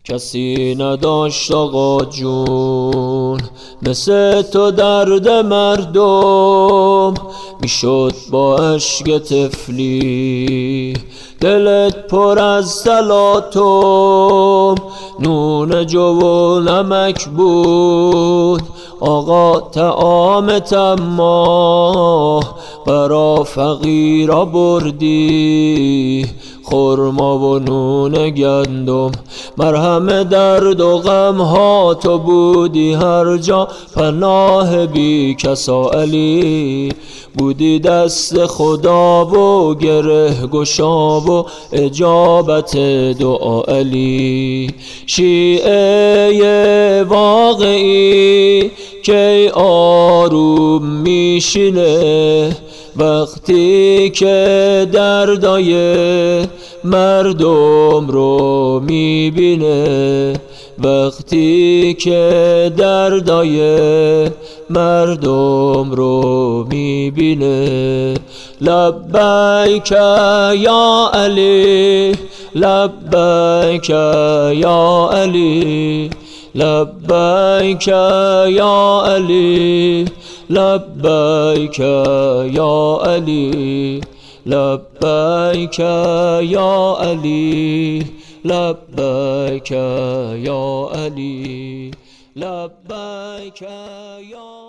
کسی نداشت آقا جون مثل تو درد مردم، میشد با اشک طفلی دلت پر از تلاطم. نون جو و نمک بود آقا طعام طماع، برا فقیرا بردی خرما و نون گندم. مرهم درد و غم ها تو بودی هر جا، پناه بی کسا علی بودی دست خدا و گره گشا و اجابت دعا علی. شیعه واقعی کی آروم میشینه وقتی که دردای مردم رو میبینه، وقتی که دردای مردم رو میبینه. لبیک یا علی، لبیک یا علی، لبیک یا علی، لبیک یا علی، لبیک یا علی، لبیک یا علی، لبیک یا